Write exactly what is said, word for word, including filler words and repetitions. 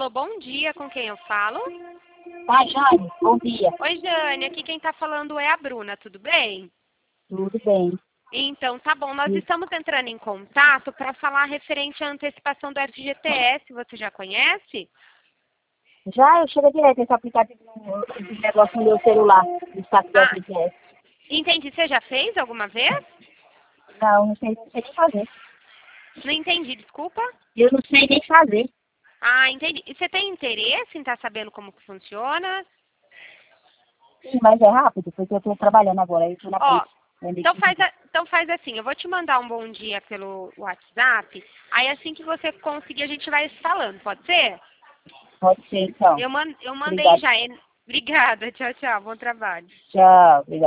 Alô, bom dia, com quem eu falo? Tá, Jane, bom dia. Oi, Jane, aqui quem tá falando é a Bruna, tudo bem? Tudo bem. Então, tá bom, nós Sim. estamos entrando em contato para falar referente à antecipação do F G T S, você já conhece? Já eu chego direto esse aplicativo, no- esse negócio no meu celular, do saco do Ah, F G S. entendi, você já fez alguma vez? Não, não sei, não sei nem fazer. Não entendi, desculpa. Eu não sei nem fazer. Ah, entendi. E você tem interesse em estar sabendo como que funciona? Sim, mas é rápido, porque eu estou trabalhando agora, eu estou na Ó, ponte. vendo então aqui. faz, a- então faz assim, eu vou te mandar um bom dia pelo WhatsApp, aí assim que você conseguir a gente vai se falando, pode ser? Pode ser, então. Eu, man, eu mandei Obrigada. já. Obrigada, tchau, tchau, bom trabalho. Tchau, obrigada.